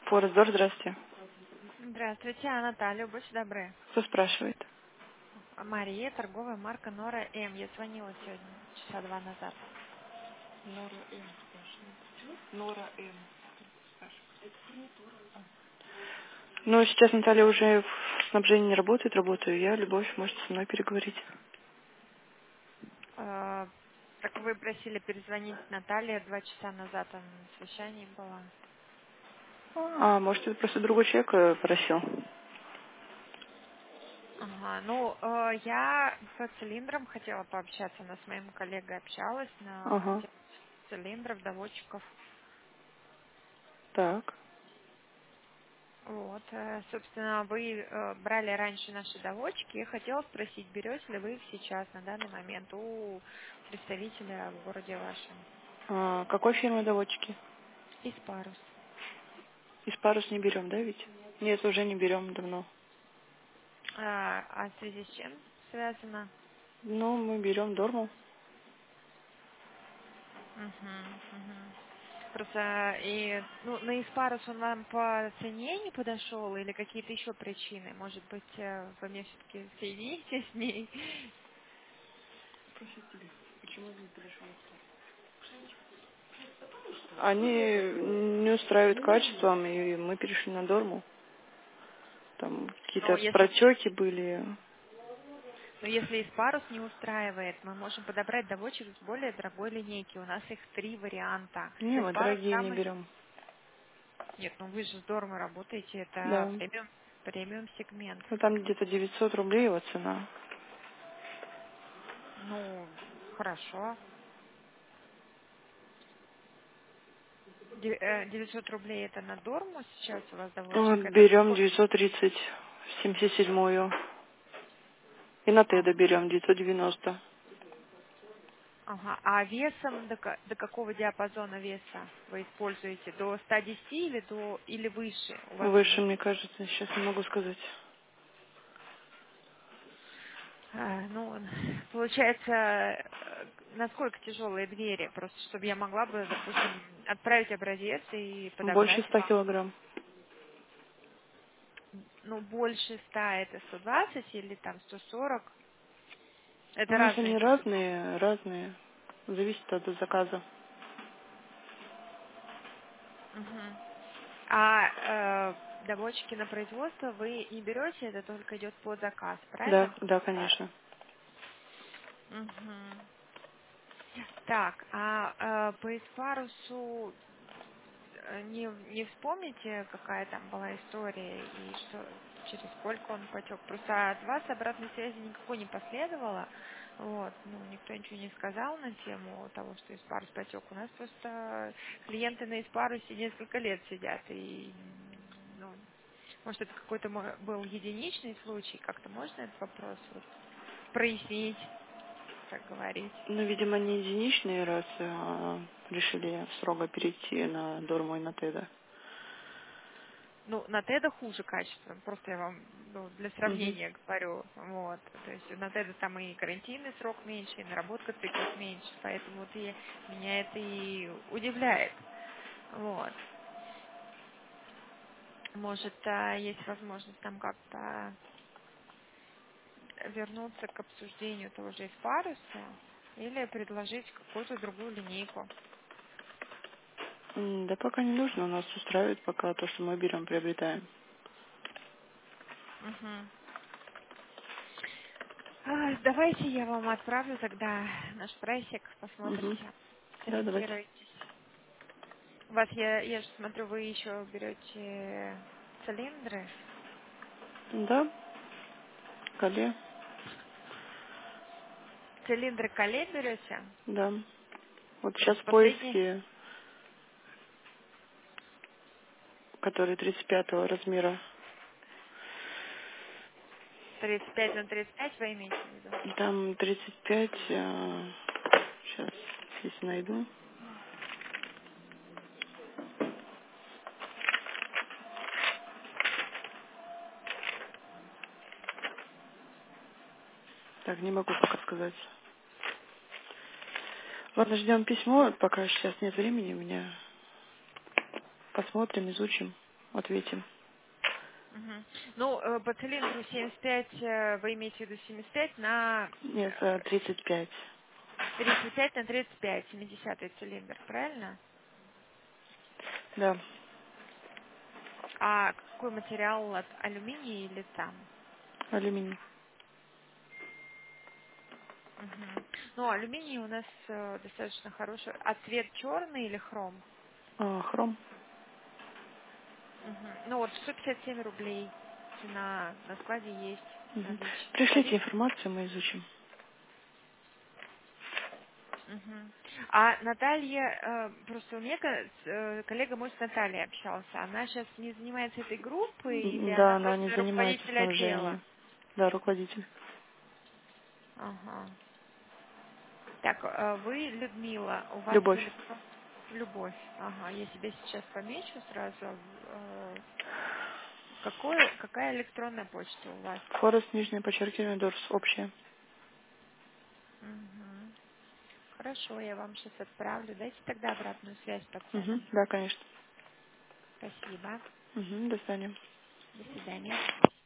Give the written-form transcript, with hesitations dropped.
Форестдор, здрасте. Здравствуйте, Наталья, будьте добры. Кто спрашивает? Мария, торговая марка Нора М. Я звонила сегодня, часа два назад. Нора М. спрашивает. Нора М. Ну, сейчас Наталья уже в снабжении не работает, работаю я. Любовь, можете со мной переговорить. Так вы просили перезвонить Наталье 2 часа назад, она на совещании была. А, может, это просто другой человек просил? Ага, я по цилиндрам хотела пообщаться, она с моим коллегой общалась на Ага, тему цилиндров, доводчиков. так. Вот, собственно, вы брали раньше наши доводчики. Я хотела спросить, берете ли вы их сейчас, на данный момент, у представителя в городе вашем? А, какой фирмы доводчики? Из парус. Из парус не берем, да, ведь? Нет, уже не берем давно. А в связи с чем связано? Ну, мы берем Дорму. Мгм, мгм. Просто на Испарус он вам по цене не подошел или какие-то еще причины? Может быть, вы мне все-таки соедините с ней? Они не устраивают качеством, и мы перешли на Дорму. Там Но какие-то если протеки были. Но если Испарус не устраивает, мы можем подобрать доводчик с более дорогой линейки. У нас их 3 варианта. Не, мы Испарус дорогие не самый... берем. Нет, ну вы же здорово работаете, это Да. премиум сегмент. Ну, там где-то 900 рублей его цена. Ну, хорошо. 900 рублей это на Дорму сейчас у вас Вот доводчик? Это берем какой? 930, 77-ю. И на Теда Ага. берем 990. Ага. А весом до какого диапазона веса вы используете? До 110 или выше? У вас Выше, есть? мне кажется, сейчас не могу сказать. Ну, получается, насколько тяжелые двери, просто чтобы я могла бы, допустим, отправить образец и Больше подобрать 100 вам. килограмм. Ну, больше 100 это 120 или там 140. У Это нас разные они категории. разные, разные. Зависит от заказа. Мгм. Доводчики на производство вы не берете, это только идет под заказ, Да, правильно? да, конечно. Мгм. Так, по Испарусу не вспомните, какая там была история и что через сколько он потек? Просто от вас обратной связи никакой не последовало. Вот, ну, никто ничего не сказал на тему того, что Испарус потек. У нас просто клиенты на Испарусе несколько лет сидят, и, ну, может, это какой-то был единичный случай, как-то можно этот вопрос вот прояснить, так говорить? Ну, видимо, не единичные раз решили строго перейти на Дорму и на Теда. Ну, на Теда хуже качество, просто я вам для Угу. сравнения говорю, вот, то есть на Теда там и гарантийный срок меньше, и наработка циклов меньше, поэтому меня это и удивляет, вот. Может, есть возможность там как-то вернуться к обсуждению того же Испаруса или предложить какую-то другую линейку. Да пока не нужно, нас устраивает пока то, что мы берем, приобретаем. Мгм. Давайте я вам отправлю тогда наш прайсик, Угу. посмотрите, Да, давайте. сориентируйтесь. У вас, я же смотрю, вы еще берете цилиндры. Да, Кале, Цилиндры коле берете? да. Вот сейчас в Последний поиске, который 35 размера. 35 на 35 вы имеете в виду? Там 35, сейчас, если найду. Так, не могу пока сказать. Ладно, ждем письмо, пока сейчас нет времени у меня. Посмотрим, изучим. ответим. Мгм. Ну, по цилиндру 75, вы имеете в виду 75 на Нет, 35. 35 на 35, 70 цилиндр, правильно? Да, А какой материал, от алюминия или там? алюминий. Мгм. Ну, алюминий у нас достаточно хороший. А цвет черный или хром? Хром. Мгм. Ну вот 157 рублей цена на складе есть Мгм. наличие. Пришлите Дадите? информацию, мы изучим. Мгм. А Наталья, просто у меня коллега мой с Натальей общался. Она сейчас не занимается этой группой или Да, она она не просто занимается руководитель отдела? снабжением. Да, руководитель. Ага. Так, вы Людмила, у вас Любовь. электрон... Любовь. Ага, я себе сейчас помечу сразу. Какая электронная почта у вас? Форест, нижнее подчеркивание, Дорс, общее. Мгм. Хорошо, я вам сейчас отправлю. Дайте тогда обратную связь по Угу. ценам. Да, конечно. Спасибо. Угу. До свидания. До свидания.